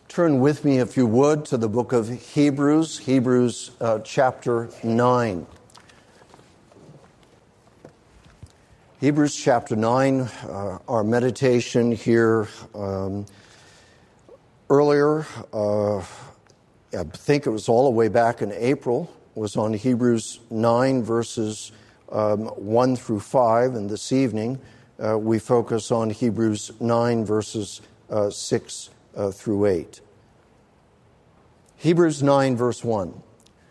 Turn with me, if you would, to the book of Hebrews, chapter 9. Hebrews chapter 9, our meditation here earlier, I think it was all the way back in April, was on Hebrews 9 verses 1 through 5, and this evening we focus on Hebrews 9 verses 6 through 8. Hebrews 9 verse 1.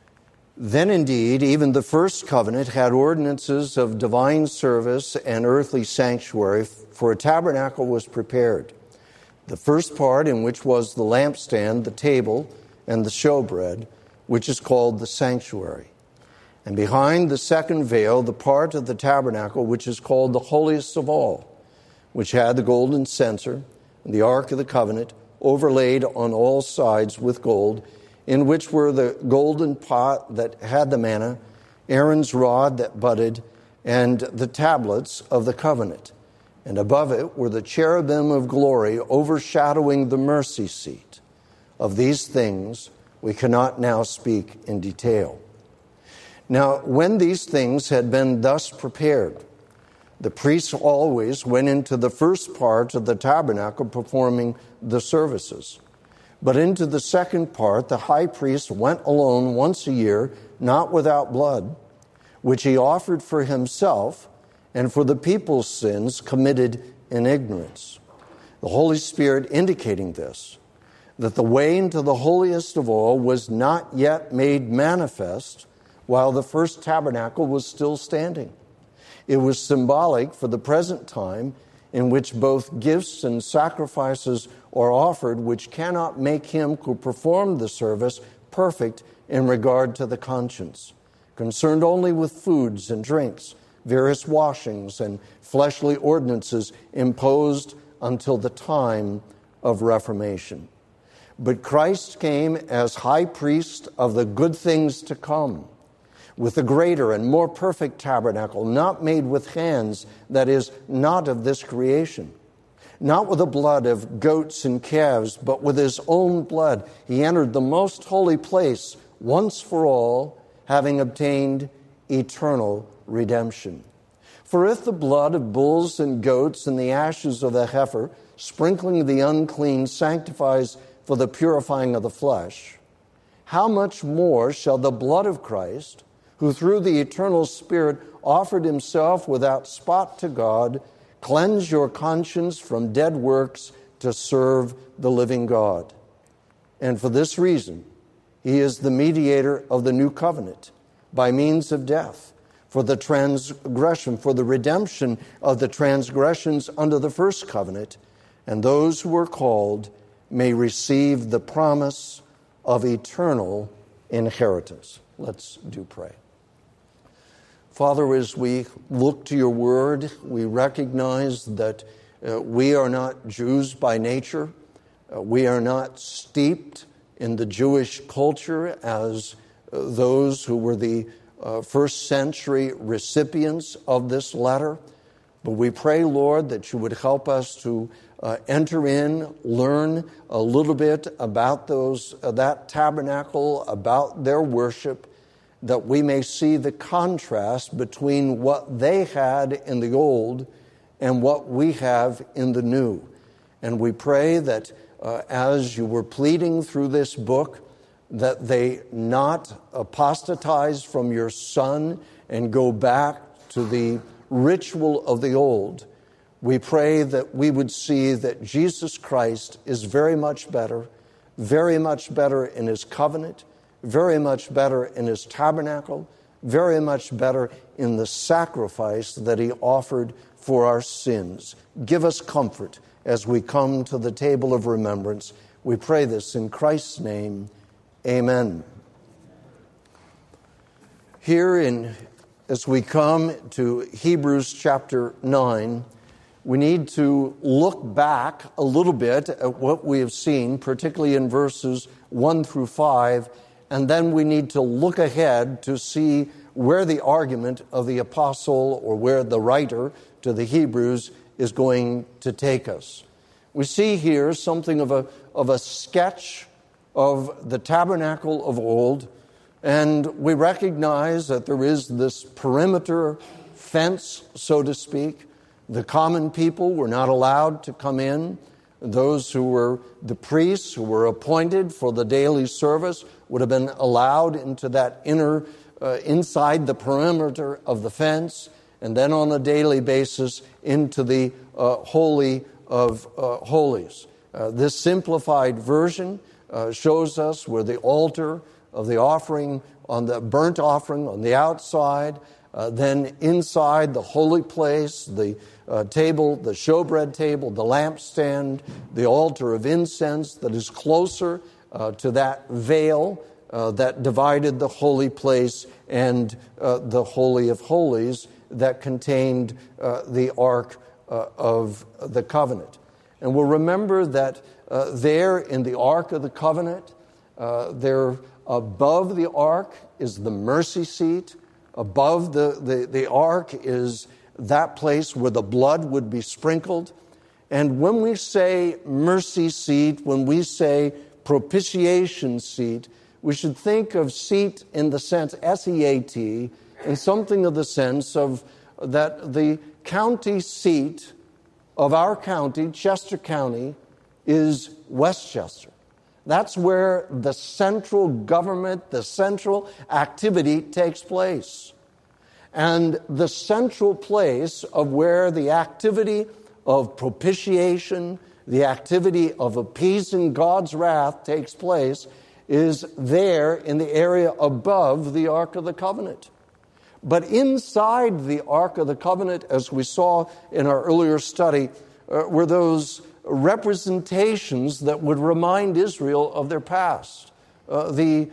Then indeed, even the first covenant had ordinances of divine service and earthly sanctuary, for a tabernacle was prepared. The first part, in which was the lampstand, the table, and the showbread, which is called the sanctuary. And behind the second veil, the part of the tabernacle, which is called the holiest of all, which had the golden censer, and the ark of the covenant, overlaid on all sides with gold, in which were the golden pot that had the manna, Aaron's rod that budded, and the tablets of the covenant. And above it were the cherubim of glory overshadowing the mercy seat. Of these things we cannot now speak in detail. Now, when these things had been thus prepared, the priests always went into the first part of the tabernacle performing the services. But into the second part, the high priest went alone once a year, not without blood, which he offered for himself and for the people's sins committed in ignorance. The Holy Spirit indicating this, that the way into the holiest of all was not yet made manifest while the first tabernacle was still standing. It was symbolic for the present time in which both gifts and sacrifices are offered, which cannot make him who performed the service perfect in regard to the conscience, concerned only with foods and drinks, various washings and fleshly ordinances imposed until the time of Reformation. But Christ came as high priest of the good things to come, with a greater and more perfect tabernacle, not made with hands, that is, not of this creation. Not with the blood of goats and calves, but with his own blood. He entered the most holy place once for all, having obtained eternal redemption. For if the blood of bulls and goats and the ashes of the heifer, sprinkling the unclean, sanctifies for the purifying of the flesh, how much more shall the blood of Christ, who through the eternal Spirit offered himself without spot to God, cleanse your conscience from dead works to serve the living God. And for this reason, he is the mediator of the new covenant by means of death, for the transgression, for the redemption of the transgressions under the first covenant, and those who are called may receive the promise of eternal inheritance. Let's do pray. Father, as we look to your word, we recognize that we are not Jews by nature. We are not steeped in the Jewish culture as those who were the first century recipients of this letter. But we pray, Lord, that you would help us to enter in, learn a little bit about that tabernacle, about their worship, that we may see the contrast between what they had in the old and what we have in the new. And we pray that as you were pleading through this book, that they not apostatize from your Son and go back to the ritual of the old. We pray that we would see that Jesus Christ is very much better in his covenant, very much better in his tabernacle, very much better in the sacrifice that he offered for our sins. Give us comfort as we come to the table of remembrance. We pray this in Christ's name. Amen. As we come to Hebrews chapter 9, we need to look back a little bit at what we have seen, particularly in verses 1 through 5, and then we need to look ahead to see where the argument of the apostle or where the writer to the Hebrews is going to take us. We see here something of a sketch of the tabernacle of old, and we recognize that there is this perimeter fence, so to speak. The common people were not allowed to come in. Those who were the priests who were appointed for the daily service would have been allowed into that inner, inside the perimeter of the fence, and then on a daily basis into the Holy of Holies. This simplified version shows us where the altar of the offering, on the burnt offering on the outside, then inside the holy place, the table, the showbread table, the lampstand, the altar of incense that is closer to that veil that divided the holy place and the Holy of Holies that contained the Ark of the Covenant. And we'll remember that there in the Ark of the Covenant, there above the Ark is the mercy seat. Above the Ark is that place where the blood would be sprinkled. And when we say mercy seat, when we say propitiation seat, we should think of seat in the sense, S-E-A-T, in something of the sense of that the county seat of our county, Chester County, is Westchester. That's where the central government, the central activity takes place. And the central place of where the activity of propitiation, the activity of appeasing God's wrath takes place is there in the area above the Ark of the Covenant. But inside the Ark of the Covenant, as we saw in our earlier study, were those representations that would remind Israel of their past. The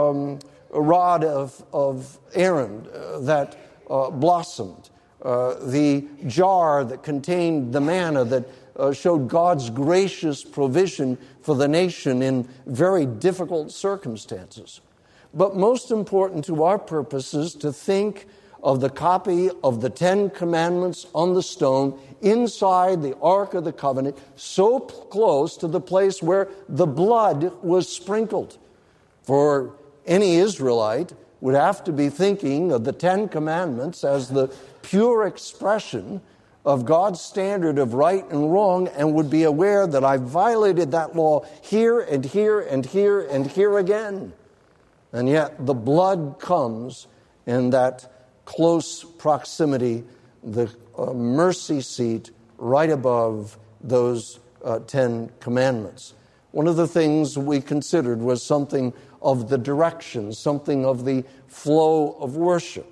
rod of Aaron that blossomed, the jar that contained the manna that showed God's gracious provision for the nation in very difficult circumstances. But most important to our purposes, to think of the copy of the Ten Commandments on the stone inside the Ark of the Covenant, so close to the place where the blood was sprinkled. For any Israelite would have to be thinking of the Ten Commandments as the pure expression of God's standard of right and wrong, and would be aware that I violated that law here and here and here and here again. And yet the blood comes in that close proximity, the mercy seat right above those Ten Commandments. One of the things we considered was something of the direction, something of the flow of worship.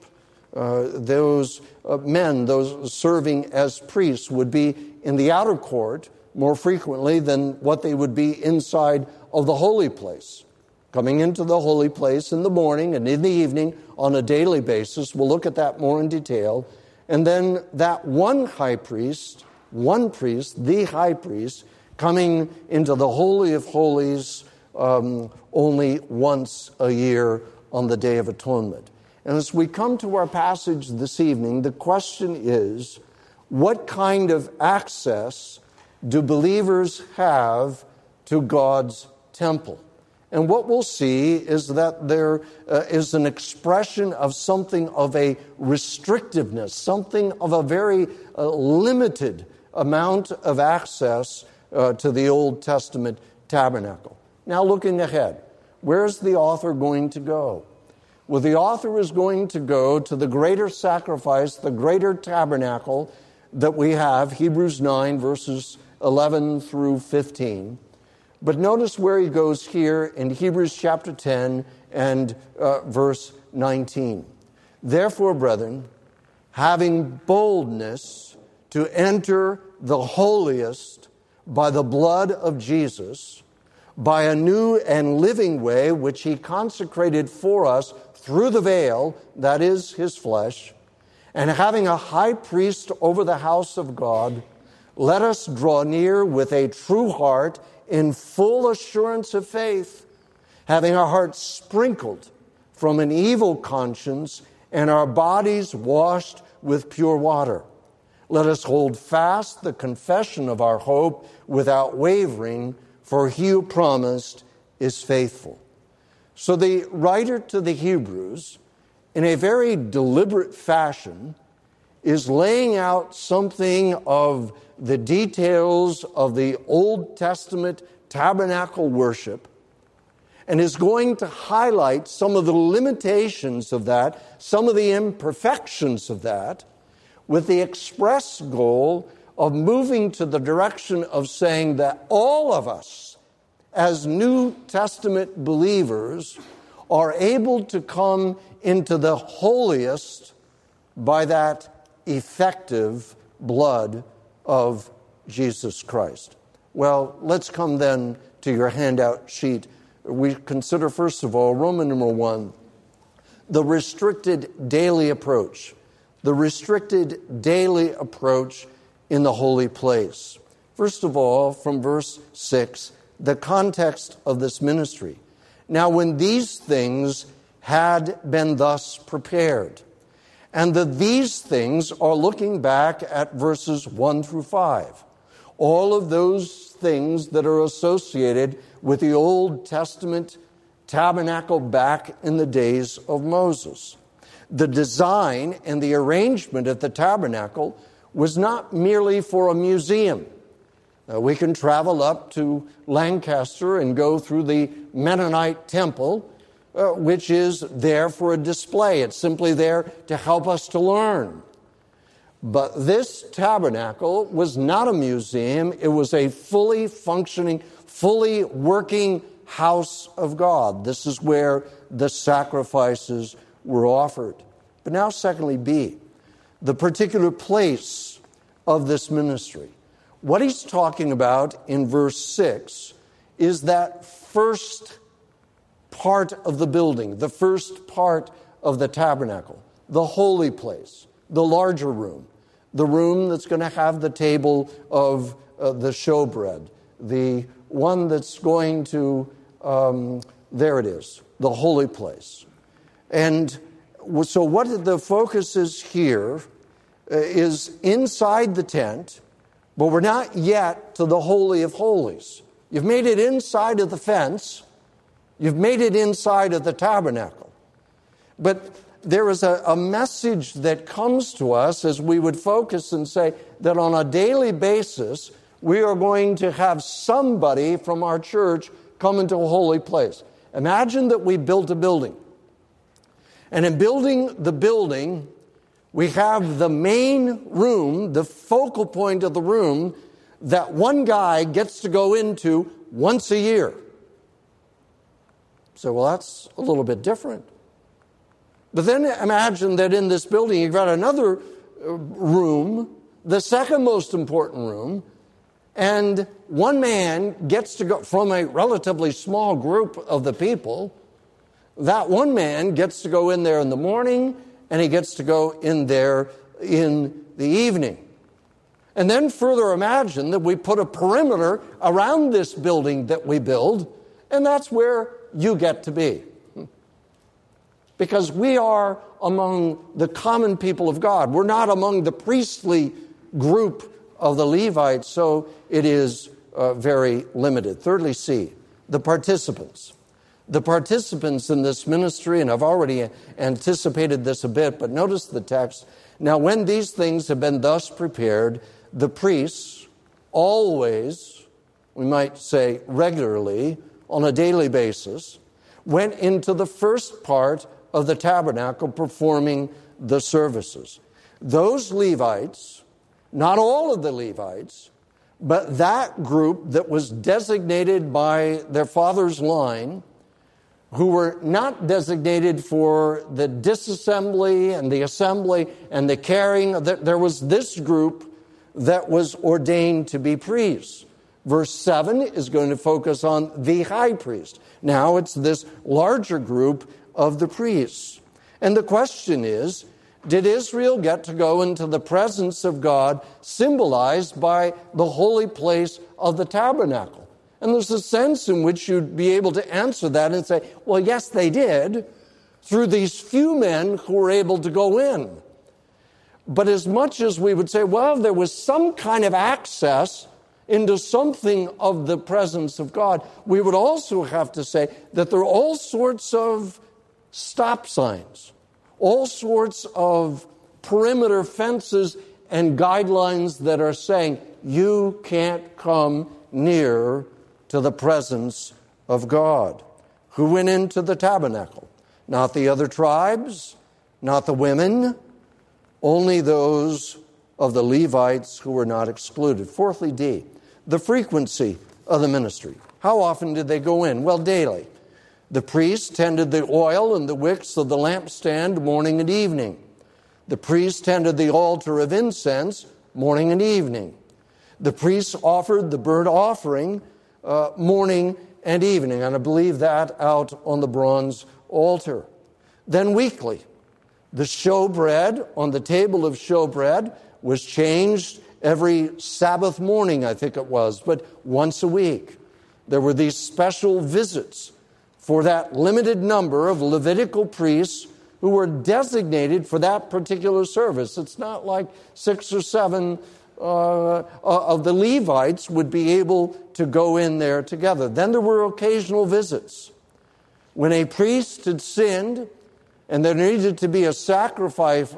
Those men, those serving as priests, would be in the outer court more frequently than what they would be inside of the holy place. Coming into the holy place in the morning and in the evening on a daily basis. We'll look at that more in detail. And then that one priest, the high priest, coming into the Holy of Holies only once a year on the Day of Atonement. And as we come to our passage this evening, the question is, what kind of access do believers have to God's temple? And what we'll see is that there is an expression of something of a restrictiveness, something of a very limited amount of access to the Old Testament tabernacle. Now, looking ahead, where's the author going to go? Well, the author is going to go to the greater sacrifice, the greater tabernacle that we have, Hebrews 9, verses 11 through 15. But notice where he goes here in Hebrews chapter 10 and verse 19. Therefore, brethren, having boldness to enter the holiest by the blood of Jesus, by a new and living way which he consecrated for us through the veil, that is his flesh, and having a high priest over the house of God, let us draw near with a true heart in full assurance of faith, having our hearts sprinkled from an evil conscience and our bodies washed with pure water. Let us hold fast the confession of our hope without wavering, for he who promised is faithful. So the writer to the Hebrews, in a very deliberate fashion, is laying out something of the details of the Old Testament tabernacle worship, and is going to highlight some of the limitations of that, some of the imperfections of that, with the express goal of moving to the direction of saying that all of us, as New Testament believers, are able to come into the holiest by that effective blood of Jesus Christ. Well, let's come then to your handout sheet. We consider, first of all, Roman numeral 1, the restricted daily approach. The restricted daily approach in the holy place. First of all, from verse 6, the context of this ministry. Now, when these things had been thus prepared, and these things are looking back at verses 1 through 5. All of those things that are associated with the Old Testament tabernacle back in the days of Moses. The design and the arrangement of the tabernacle was not merely for a museum. We can travel up to Lancaster and go through the Mennonite temple, which is there for a display. It's simply there to help us to learn. But this tabernacle was not a museum. It was a fully functioning, fully working house of God. This is where the sacrifices were offered. But now, secondly, B, the particular place of this ministry. What he's talking about in verse 6 is that first part of the building, the first part of the tabernacle, the holy place, the larger room, the room that's going to have the table of the showbread, the one that's going to, there it is, the holy place. And so what the focus is here is inside the tent, but we're not yet to the Holy of Holies. You've made it inside of the fence. You've made it inside of the tabernacle. But there is a message that comes to us as we would focus and say that on a daily basis, we are going to have somebody from our church come into a holy place. Imagine that we built a building. And in building the building, we have the main room, the focal point of the room, that one guy gets to go into once a year. So, well, that's a little bit different. But then imagine that in this building you've got another room, the second most important room, and one man gets to go from a relatively small group of the people. That one man gets to go in there in the morning, and he gets to go in there in the evening. And then further imagine that we put a perimeter around this building that we build, and that's where you get to be. Because we are among the common people of God. We're not among the priestly group of the Levites, so it is very limited. Thirdly, C, the participants. The participants in this ministry, and I've already anticipated this a bit, but notice the text. Now, when these things have been thus prepared, the priests always, we might say regularly, on a daily basis, went into the first part of the tabernacle performing the services. Those Levites, not all of the Levites, but that group that was designated by their father's line, who were not designated for the disassembly and the assembly and the carrying. There was this group that was ordained to be priests. Verse 7 is going to focus on the high priest. Now it's this larger group of the priests. And the question is, did Israel get to go into the presence of God symbolized by the holy place of the tabernacle? And there's a sense in which you'd be able to answer that and say, well, yes, they did, through these few men who were able to go in. But as much as we would say, well, there was some kind of access into something of the presence of God, we would also have to say that there are all sorts of stop signs, all sorts of perimeter fences and guidelines that are saying you can't come near to the presence of God. Who went into the tabernacle? Not the other tribes, not the women, only those of the Levites who were not excluded. Fourthly, D, the frequency of the ministry. How often did they go in? Well, daily. The priests tended the oil and the wicks of the lampstand morning and evening. The priests tended the altar of incense morning and evening. The priests offered the burnt offering morning and evening, and I believe that out on the bronze altar. Then weekly, the showbread on the table of showbread was changed every Sabbath morning, I think it was, but once a week. There were these special visits for that limited number of Levitical priests who were designated for that particular service. It's not like 6 or 7 of the Levites would be able to go in there together. Then there were occasional visits. When a priest had sinned and there needed to be a sacrifice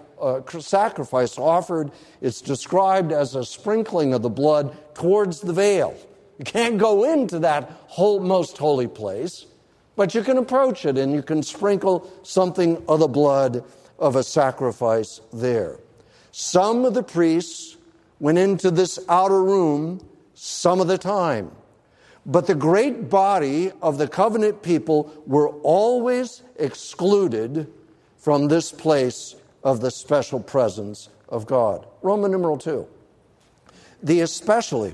offered, it's described as a sprinkling of the blood towards the veil. You can't go into that most holy place, but you can approach it and you can sprinkle something of the blood of a sacrifice there. Some of the priests went into this outer room some of the time, but the great body of the covenant people were always excluded from this place of the special presence of God. Roman numeral 2. The especially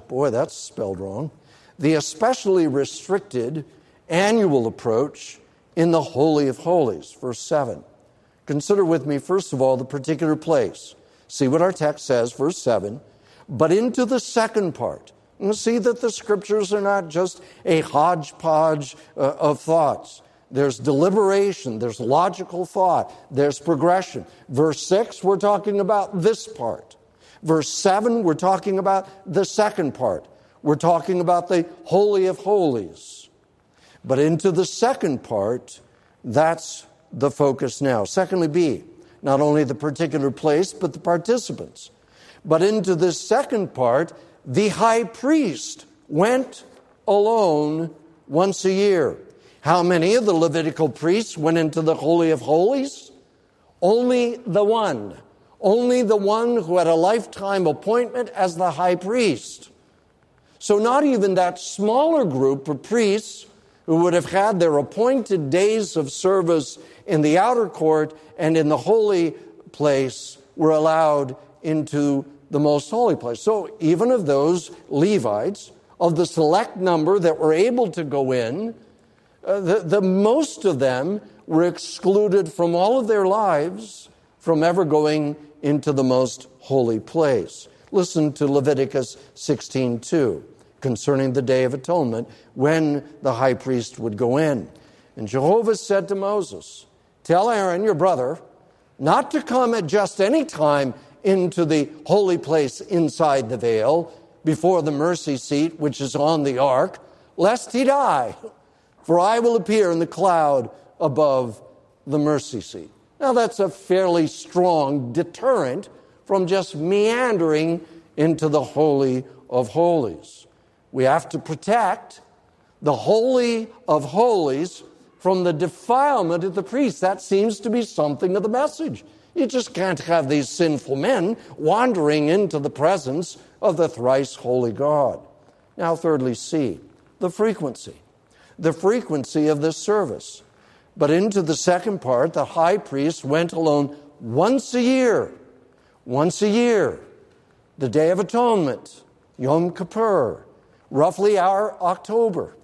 restricted annual approach in the Holy of Holies, verse 7. Consider with me, first of all, the particular place. See what our text says, verse 7. But into the second part. And see that the Scriptures are not just a hodgepodge of thoughts. There's deliberation, there's logical thought, there's progression. Verse 6, we're talking about this part. Verse 7, we're talking about the second part. We're talking about the Holy of Holies. But into the second part, that's the focus now. Secondly, B, not only the particular place, but the participants. But into this second part, the high priest went alone once a year. How many of the Levitical priests went into the Holy of Holies? Only the one. Only the one who had a lifetime appointment as the high priest. So not even that smaller group of priests who would have had their appointed days of service in the outer court and in the holy place were allowed into the most holy place. So even of those Levites, of the select number that were able to go in, the most of them were excluded from all of their lives from ever going into the most holy place. Listen to Leviticus 16:2 concerning the Day of Atonement when the high priest would go in. And Jehovah said to Moses, "Tell Aaron, your brother, not to come at just any time into the holy place inside the veil before the mercy seat which is on the ark, lest he die. For I will appear in the cloud above the mercy seat." Now that's a fairly strong deterrent from just meandering into the Holy of Holies. We have to protect the Holy of Holies from the defilement of the priest. That seems to be something of the message. You just can't have these sinful men wandering into the presence of the thrice holy God. Now, thirdly, C, the frequency. The frequency of this service. But into the second part, the high priest went alone once a year. Once a year. The Day of Atonement, Yom Kippur, roughly our October.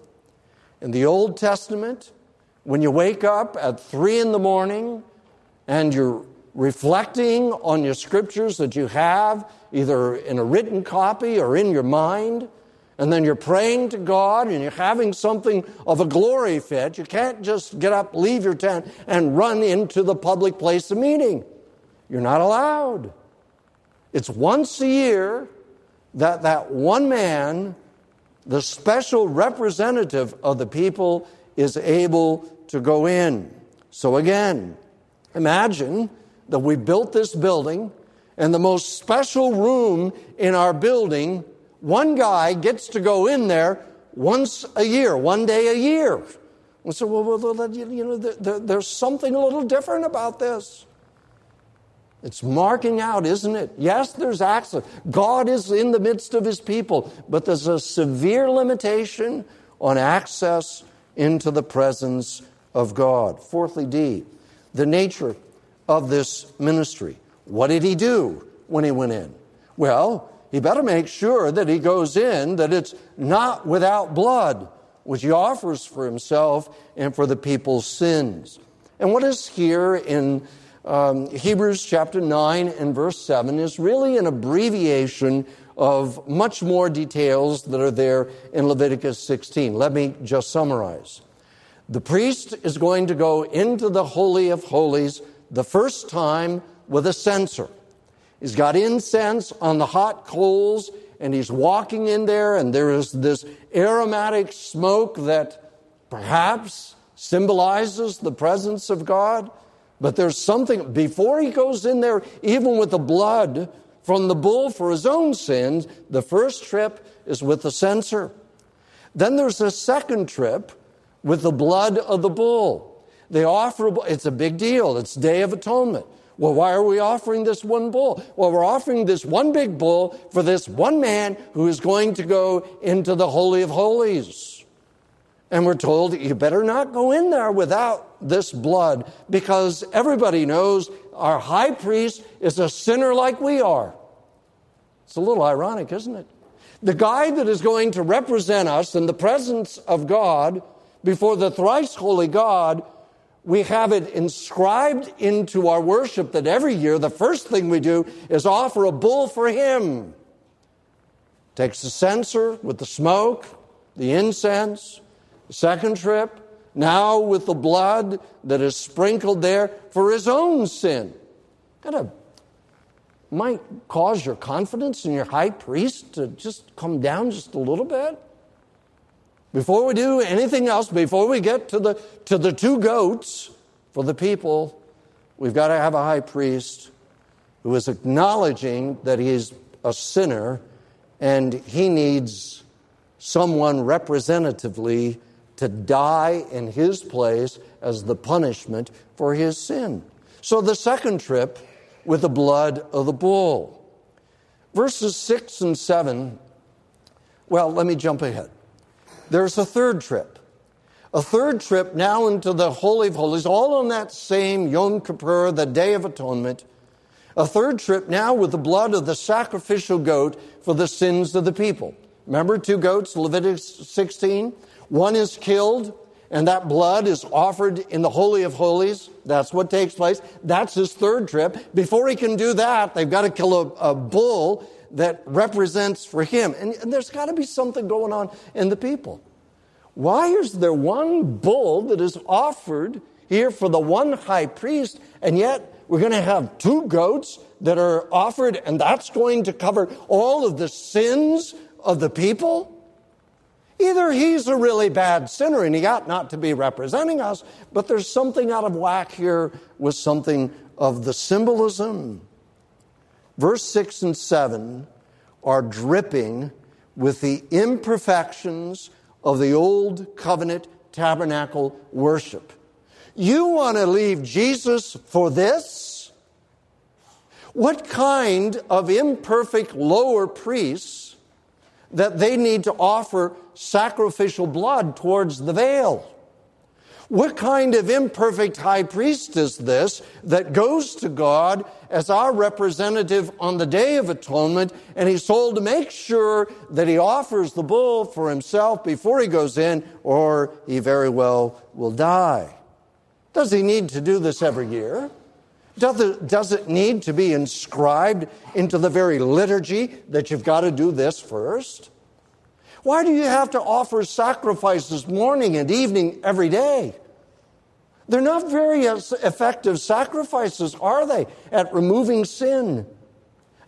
In the Old Testament, when you wake up at 3 a.m. and you're reflecting on your scriptures that you have, either in a written copy or in your mind, and then you're praying to God and you're having something of a glory fit, you can't just get up, leave your tent, and run into the public place of meeting. You're not allowed. It's once a year that one man, the special representative of the people, is able to go in. So again, imagine that we built this building, and the most special room in our building, one guy gets to go in there once a year, one day a year. And so, there's something a little different about this. It's marking out, isn't it? Yes, there's access. God is in the midst of His people, but there's a severe limitation on access into the presence of God. Fourthly, D, the nature of this ministry. What did He do when He went in? Well, He better make sure that He goes in, that it's not without blood, which He offers for Himself and for the people's sins. And what is here in Hebrews chapter 9 and verse 7 is really an abbreviation of much more details that are there in Leviticus 16. Let me just summarize. The priest is going to go into the Holy of Holies the first time with a censer. He's got incense on the hot coals, and he's walking in there, and there is this aromatic smoke that perhaps symbolizes the presence of God. But there's something, before he goes in there, even with the blood from the bull for his own sins, the first trip is with the censer. Then there's a second trip with the blood of the bull. They offer, it's a big deal. It's Day of Atonement. Well, why are we offering this one bull? Well, we're offering this one big bull for this one man who is going to go into the Holy of Holies. And we're told, you better not go in there without this blood, because everybody knows our high priest is a sinner like we are. It's a little ironic, isn't it? The guy that is going to represent us in the presence of God before the thrice holy God, we have it inscribed into our worship that every year the first thing we do is offer a bull for him. Takes the censer with the smoke, the incense, the second trip, now with the blood that is sprinkled there for his own sin. Kind of might cause your confidence in your high priest to just come down just a little bit. Before we do anything else, before we get to the two goats for the people, we've got to have a high priest who is acknowledging that he is a sinner and he needs someone representatively to die in his place as the punishment for his sin. So the second trip with the blood of the bull. Verses 6 and 7, well, let me jump ahead. There's a third trip. A third trip now into the Holy of Holies, all on that same Yom Kippur, the Day of Atonement. A third trip now with the blood of the sacrificial goat for the sins of the people. Remember, two goats, Leviticus 16? One is killed, and that blood is offered in the Holy of Holies. That's what takes place. That's his third trip. Before he can do that, they've got to kill a bull that represents for him. And there's got to be something going on in the people. Why is there one bull that is offered here for the one high priest, and yet we're going to have two goats that are offered, and that's going to cover all of the sins of the people? Either he's a really bad sinner and he ought not to be representing us, but there's something out of whack here with something of the symbolism. Verse 6 and 7 are dripping with the imperfections of the old covenant tabernacle worship. You want to leave Jesus for this? What kind of imperfect lower priests that they need to offer sacrificial blood towards the veil? What kind of imperfect high priest is this that goes to God as our representative on the Day of Atonement, and he's told to make sure that he offers the bull for himself before he goes in, or he very well will die? Does he need to do this every year? Does it need to be inscribed into the very liturgy that you've got to do this first? Why do you have to offer sacrifices morning and evening every day? They're not very effective sacrifices, are they, at removing sin?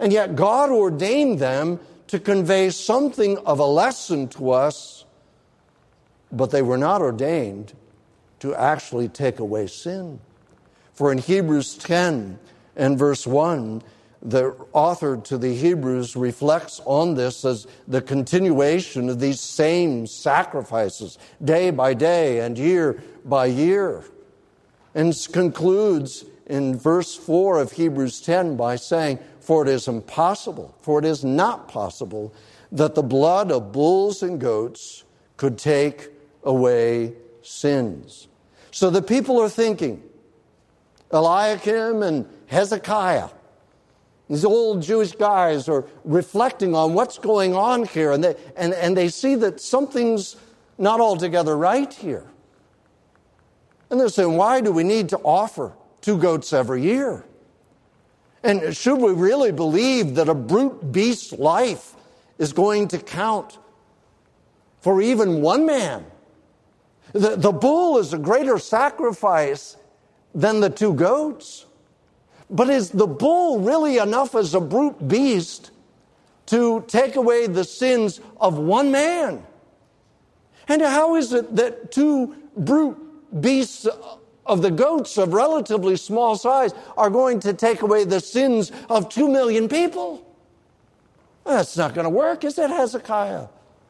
And yet God ordained them to convey something of a lesson to us, but they were not ordained to actually take away sin. For in Hebrews 10 and verse 1, the author to the Hebrews reflects on this as the continuation of these same sacrifices, day by day and year by year. And concludes in verse 4 of Hebrews 10 by saying, for it is not possible, that the blood of bulls and goats could take away sins. So the people are thinking, Eliakim and Hezekiah, these old Jewish guys are reflecting on what's going on here, and they see that something's not altogether right here. And they're saying, why do we need to offer 2 goats every year? And should we really believe that a brute beast's life is going to count for even one man? The bull is a greater sacrifice than the 2 goats. But is the bull really enough as a brute beast to take away the sins of one man? And how is it that 2 brute beasts of the goats of relatively small size are going to take away the sins of 2 million people? That's not going to work, is it, Hezekiah?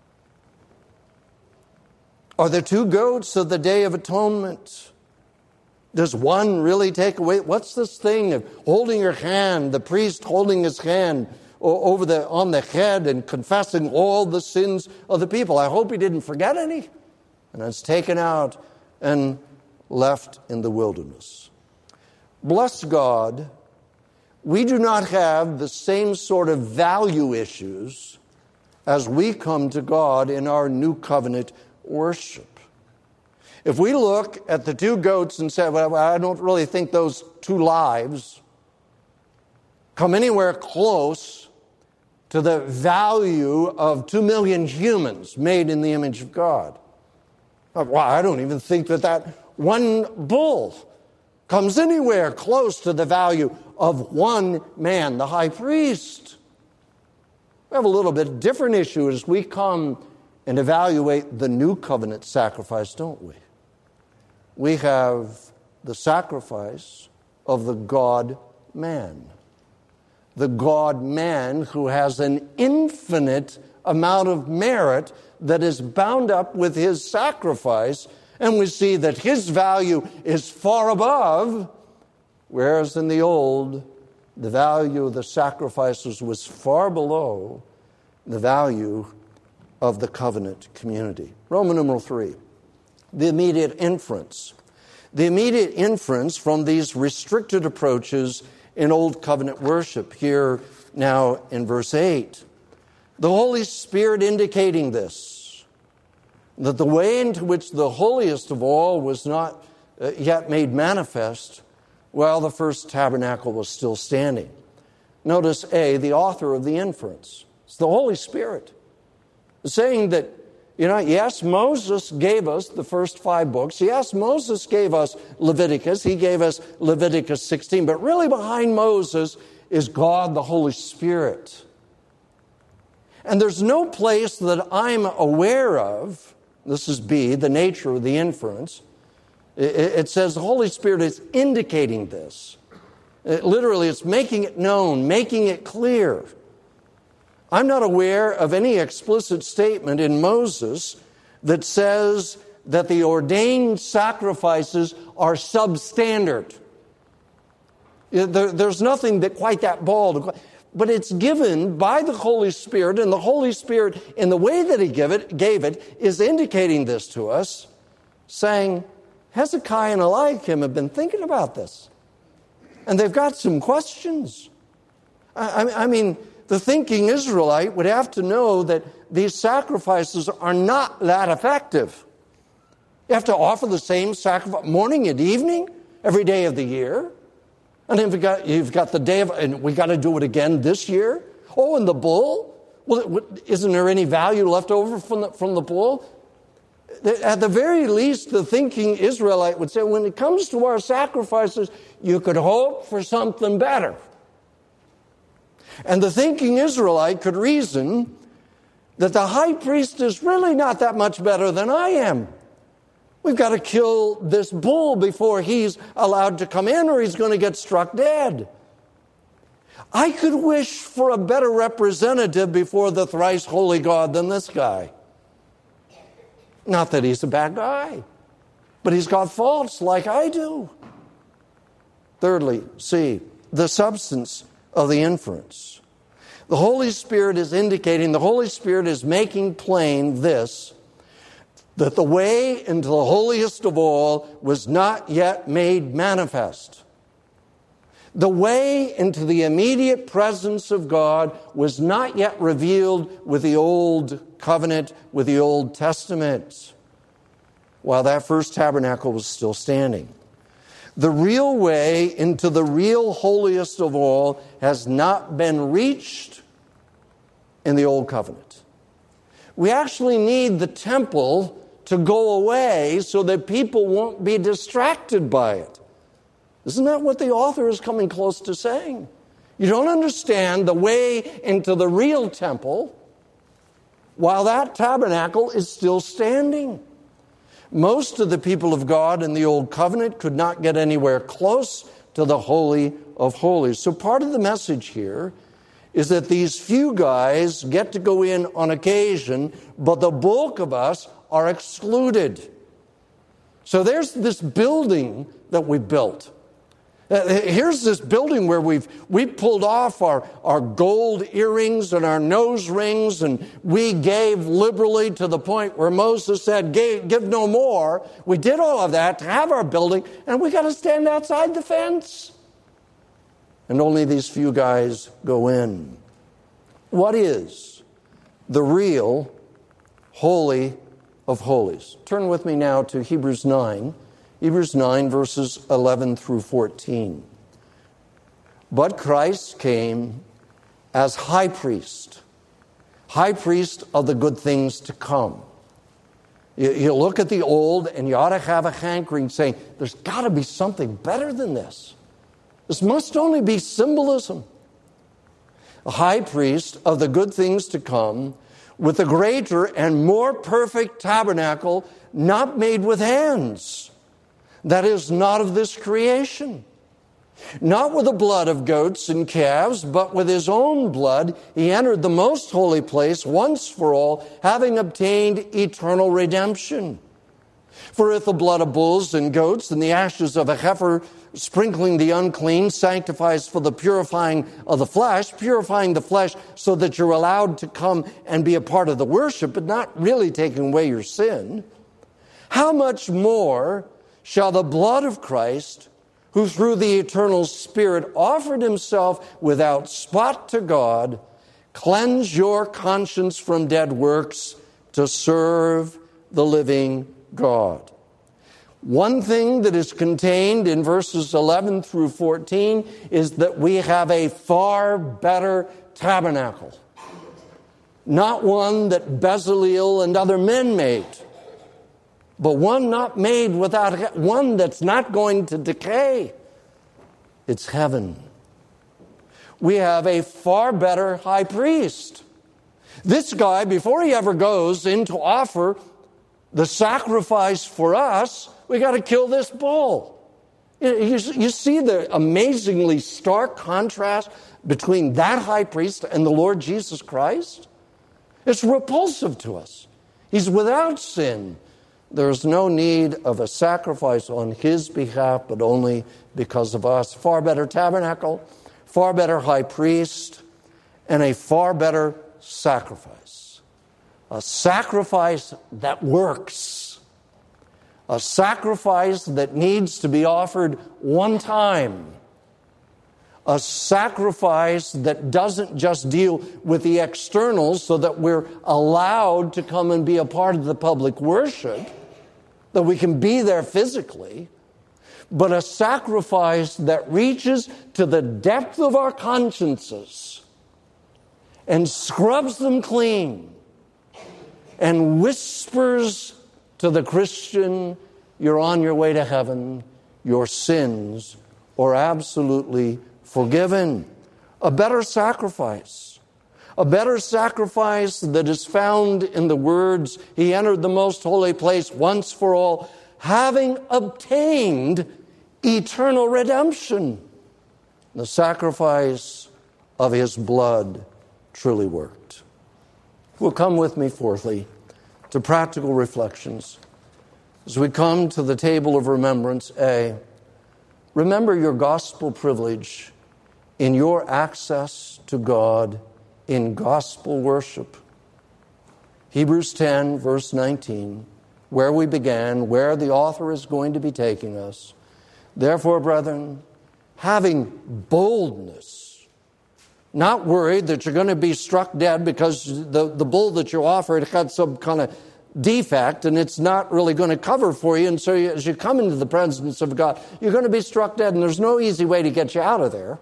Are the 2 goats of the Day of Atonement? Does one really take away? What's this thing of holding your hand, the priest holding his hand on the head and confessing all the sins of the people? I hope he didn't forget any. And it's taken out and left in the wilderness. Bless God, we do not have the same sort of value issues as we come to God in our new covenant worship. If we look at the 2 goats and say, well, I don't really think those 2 lives come anywhere close to the value of 2 million humans made in the image of God. Well, I don't even think that 1 bull comes anywhere close to the value of 1 man, the high priest. We have a little bit different issue as we come and evaluate the new covenant sacrifice, don't we? We have the sacrifice of the God-man. The God-man who has an infinite amount of merit that is bound up with his sacrifice, and we see that his value is far above, whereas in the old, the value of the sacrifices was far below the value of the covenant community. Roman numeral 3. The immediate inference. The immediate inference from these restricted approaches in Old Covenant worship, here now in verse 8. The Holy Spirit indicating this, that the way into which the holiest of all was not yet made manifest while the first tabernacle was still standing. Notice A, the author of the inference. It's the Holy Spirit. Saying that, yes, Moses gave us the first 5 books. Yes, Moses gave us Leviticus. He gave us Leviticus 16. But really behind Moses is God, the Holy Spirit. And there's no place that I'm aware of, this is B, the nature of the inference. It says the Holy Spirit is indicating this. Literally, it's making it known, making it clear. I'm not aware of any explicit statement in Moses that says that the ordained sacrifices are substandard. There's nothing that quite that bold. But it's given by the Holy Spirit, and the Holy Spirit, in the way that He gave it, is indicating this to us, saying, Hezekiah and Eliakim have been thinking about this. And they've got some questions. I mean, the thinking Israelite would have to know that these sacrifices are not that effective. You have to offer the same sacrifice morning and evening, every day of the year. And then you've got the day of, and we got to do it again this year. Oh, and the bull? Well, isn't there any value left over from the bull? At the very least, the thinking Israelite would say, when it comes to our sacrifices, you could hope for something better. And the thinking Israelite could reason that the high priest is really not that much better than I am. We've got to kill this bull before he's allowed to come in, or he's going to get struck dead. I could wish for a better representative before the thrice holy God than this guy. Not that he's a bad guy, but he's got faults like I do. Thirdly, see, the substance of the inference. The Holy Spirit is indicating, the Holy Spirit is making plain this, that the way into the holiest of all was not yet made manifest. The way into the immediate presence of God was not yet revealed with the Old Covenant, with the Old Testament, while that first tabernacle was still standing. The real way into the real holiest of all has not been reached in the Old Covenant. We actually need the temple to go away so that people won't be distracted by it. Isn't that what the author is coming close to saying? You don't understand the way into the real temple while that tabernacle is still standing. Most of the people of God in the Old Covenant could not get anywhere close to the Holy of Holies. So part of the message here is that these few guys get to go in on occasion, but the bulk of us are excluded. So there's this building that we built. Here's this building where we pulled off our gold earrings and our nose rings, and we gave liberally to the point where Moses said, give no more. We did all of that to have our building, and we got to stand outside the fence. And only these few guys go in. What is the real Holy of Holies? Turn with me now to Hebrews 9. Hebrews 9, verses 11 through 14. But Christ came as high priest of the good things to come. You look at the old and you ought to have a hankering saying, there's got to be something better than this. This must only be symbolism. A high priest of the good things to come with a greater and more perfect tabernacle not made with hands. That is not of this creation. Not with the blood of goats and calves, but with his own blood, he entered the most holy place once for all, having obtained eternal redemption. For if the blood of bulls and goats and the ashes of a heifer sprinkling the unclean sanctifies for the purifying of the flesh, purifying the flesh so that you're allowed to come and be a part of the worship, but not really taking away your sin, how much more shall the blood of Christ, who through the eternal Spirit offered himself without spot to God, cleanse your conscience from dead works to serve the living God. One thing that is contained in verses 11 through 14 is that we have a far better tabernacle. Not one that Bezalel and other men made, but one not made without, one that's not going to decay. It's heaven. We have a far better high priest. This guy, before he ever goes in to offer the sacrifice for us, we got to kill this bull. You see the amazingly stark contrast between that high priest and the Lord Jesus Christ? It's repulsive to us. He's without sin. There's no need of a sacrifice on his behalf, but only because of us. Far better tabernacle, far better high priest, and a far better sacrifice. A sacrifice that works. A sacrifice that needs to be offered one time. A sacrifice that doesn't just deal with the externals so that we're allowed to come and be a part of the public worship, that we can be there physically, but a sacrifice that reaches to the depth of our consciences and scrubs them clean and whispers to the Christian, you're on your way to heaven, your sins are absolutely forgiven. a better sacrifice. A better sacrifice that is found in the words, He entered the most holy place once for all, having obtained eternal redemption. The sacrifice of His blood truly worked. Well, come with me, fourthly, to practical reflections. As we come to the table of remembrance, A, remember your gospel privilege in your access to God in gospel worship. Hebrews 10, verse 19, where we began, where the author is going to be taking us. Therefore, brethren, having boldness, not worried that you're going to be struck dead because the bull that you offered had some kind of defect and it's not really going to cover for you. And so as you come into the presence of God, you're going to be struck dead and there's no easy way to get you out of there.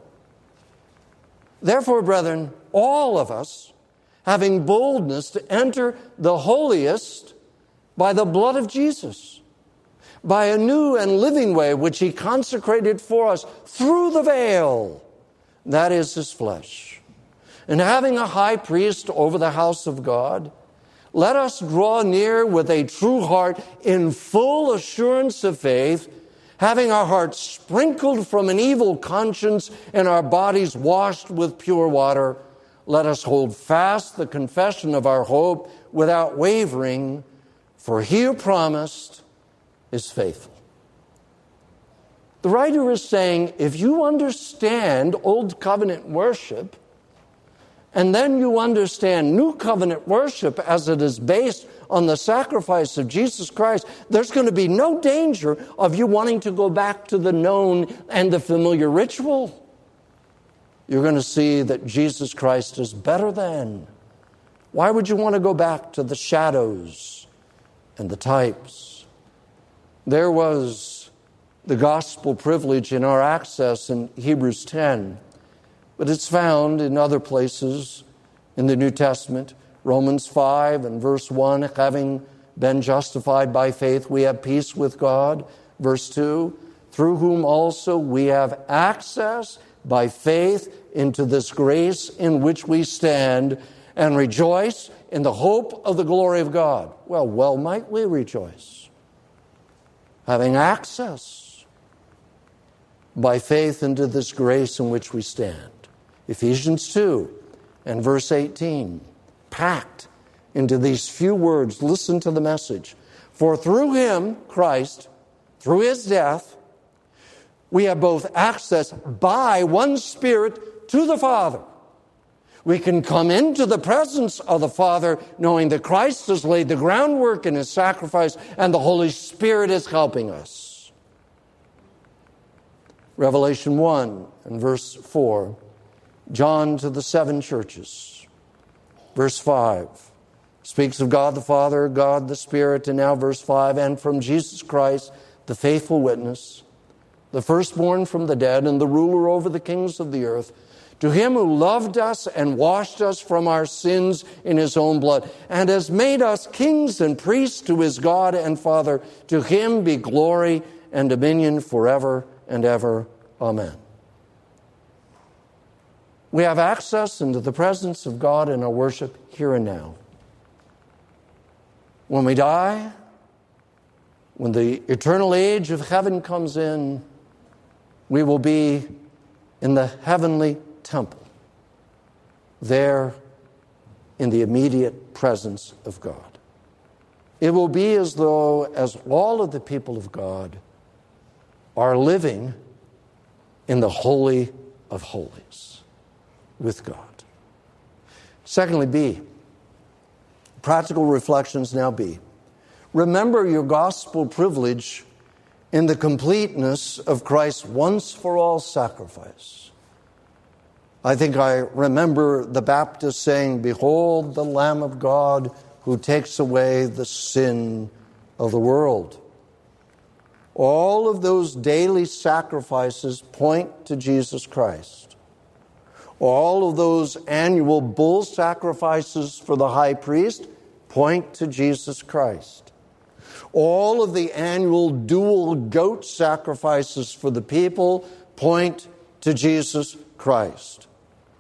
Therefore, brethren, all of us, having boldness to enter the holiest by the blood of Jesus, by a new and living way which He consecrated for us through the veil, that is His flesh. And having a high priest over the house of God, let us draw near with a true heart in full assurance of faith, having our hearts sprinkled from an evil conscience and our bodies washed with pure water. Let us hold fast the confession of our hope without wavering, for He who promised is faithful. The writer is saying, if you understand Old Covenant worship, and then you understand New Covenant worship as it is based on the sacrifice of Jesus Christ, there's going to be no danger of you wanting to go back to the known and the familiar ritual. You're going to see that Jesus Christ is better than. Why would you want to go back to the shadows and the types? There was the gospel privilege in our access in Hebrews 10, but it's found in other places in the New Testament. Romans 5 and verse 1, having been justified by faith, we have peace with God. Verse 2, through whom also we have access by faith into this grace in which we stand and rejoice in the hope of the glory of God. Well might we rejoice. Having access by faith into this grace in which we stand. Ephesians 2 and verse 18, packed into these few words. Listen to the message. For through Him, Christ, through His death, we have both access by one Spirit to the Father. We can come into the presence of the Father knowing that Christ has laid the groundwork in His sacrifice and the Holy Spirit is helping us. Revelation 1 and verse 4, John to the 7 churches. Verse 5 speaks of God the Father, God the Spirit, and now verse 5, and from Jesus Christ, the faithful witness, the firstborn from the dead and the ruler over the kings of the earth, to Him who loved us and washed us from our sins in His own blood, and has made us kings and priests to His God and Father, to Him be glory and dominion forever and ever. Amen. We have access into the presence of God in our worship here and now. When we die, when the eternal age of heaven comes in, we will be in the heavenly temple, there in the immediate presence of God. It will be as though as all of the people of God are living in the Holy of Holies with God. Secondly, B, practical reflections now B. Remember your gospel privilege in the completeness of Christ's once-for-all sacrifice. I think I remember the Baptist saying, "Behold the Lamb of God who takes away the sin of the world." All of those daily sacrifices point to Jesus Christ. All of those annual bull sacrifices for the high priest point to Jesus Christ. All of the annual dual goat sacrifices for the people point to Jesus Christ.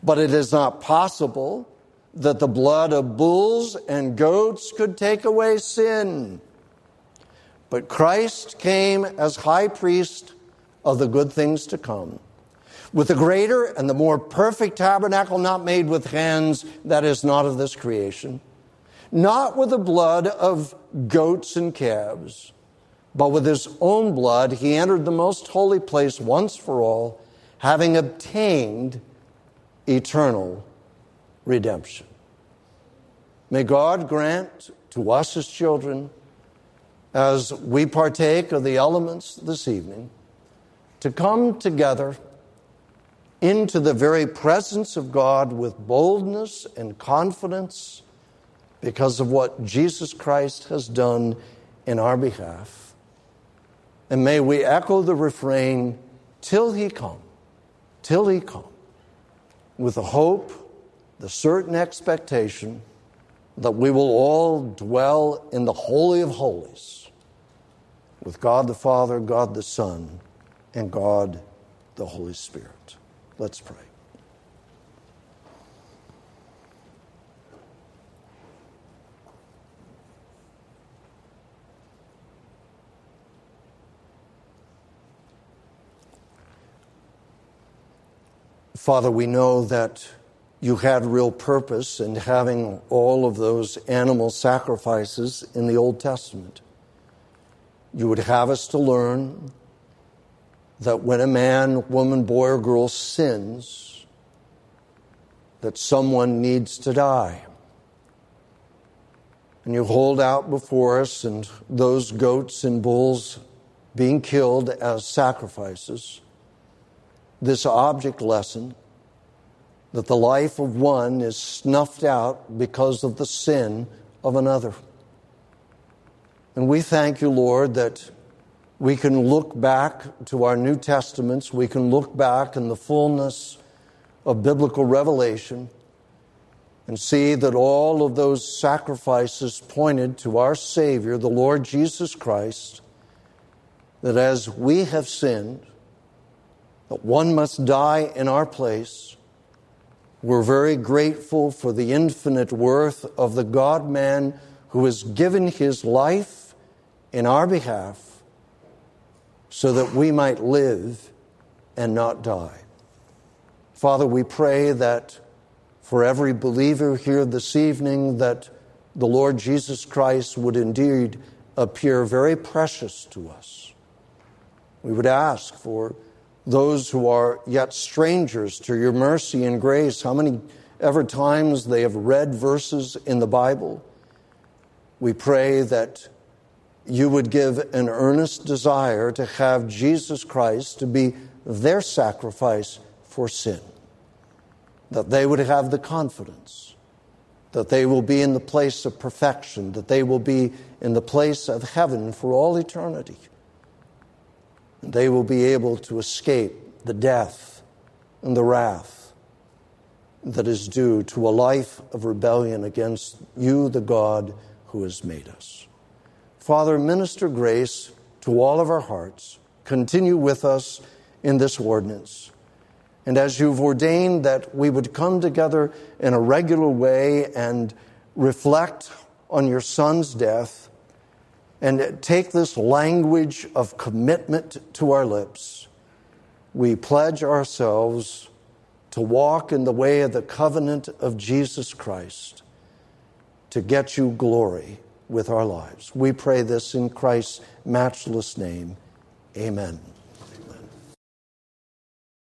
But it is not possible that the blood of bulls and goats could take away sin. But Christ came as high priest of the good things to come, with the greater and the more perfect tabernacle not made with hands, that is not of this creation, not with the blood of goats and calves, but with his own blood he entered the most holy place once for all, having obtained eternal redemption. May God grant to us as children, as we partake of the elements this evening, to come together into the very presence of God with boldness and confidence because of what Jesus Christ has done in our behalf. And may we echo the refrain, till he come, with the hope, the certain expectation that we will all dwell in the Holy of Holies with God the Father, God the Son, and God the Holy Spirit. Let's pray. Father, we know that you had real purpose in having all of those animal sacrifices in the Old Testament. You would have us to learn that when a man, woman, boy, or girl sins, that someone needs to die. And you hold out before us and those goats and bulls being killed as sacrifices, this object lesson that the life of one is snuffed out because of the sin of another. And we thank you, Lord, that we can look back to our New Testaments, we can look back in the fullness of biblical revelation and see that all of those sacrifices pointed to our Savior, the Lord Jesus Christ, that as we have sinned, that one must die in our place. We're very grateful for the infinite worth of the God-man who has given his life in our behalf so that we might live and not die. Father, we pray that for every believer here this evening, that the Lord Jesus Christ would indeed appear very precious to us. We would ask for those who are yet strangers to your mercy and grace, how many ever times they have read verses in the Bible. We pray that you would give an earnest desire to have Jesus Christ to be their sacrifice for sin. That they would have the confidence that they will be in the place of perfection, that they will be in the place of heaven for all eternity. And they will be able to escape the death and the wrath that is due to a life of rebellion against you, the God who has made us. Father, minister grace to all of our hearts. Continue with us in this ordinance. And as you've ordained that we would come together in a regular way and reflect on your Son's death and take this language of commitment to our lips, we pledge ourselves to walk in the way of the covenant of Jesus Christ, to get you glory with our lives. We pray this in Christ's matchless name. Amen.